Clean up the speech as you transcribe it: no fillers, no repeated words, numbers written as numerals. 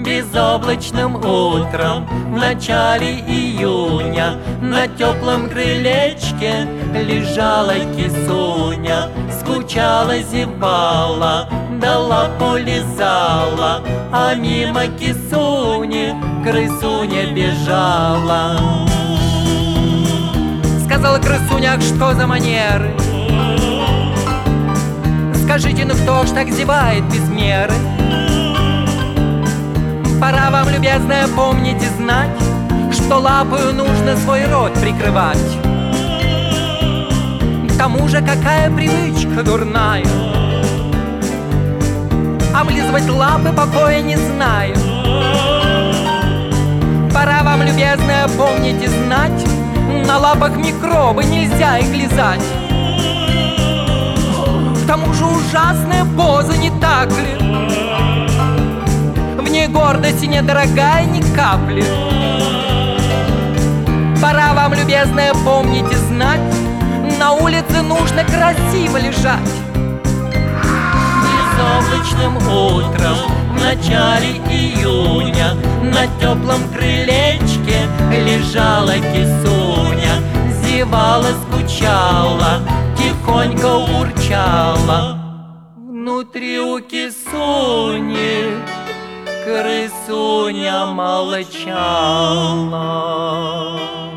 Безоблачным утром в начале июня на теплом крылечке лежала кисуня. Скучала, зевала, да лапу лизала, а мимо кисуни крысуня бежала. Сказала крысуня: что за манеры? Скажите, ну кто ж так зевает без меры? Пора вам, любезная, помнить и знать, что лапою нужно свой рот прикрывать. К тому же какая привычка дурная, облизывать лапы покоя не знаю. Пора вам, любезная, помнить и знать, на лапах микробы, нельзя их лизать. К тому же ужасная поза, не так ли? В ней гордости недорогая ни капли. Пора вам, любезная, помнить и знать, на улице нужно красиво лежать. Безоблачным утром в начале июня на теплом крылечке лежала кисуня. Зевала, скучала, тихонько урчала. Внутри у кисуни крысуня молчала.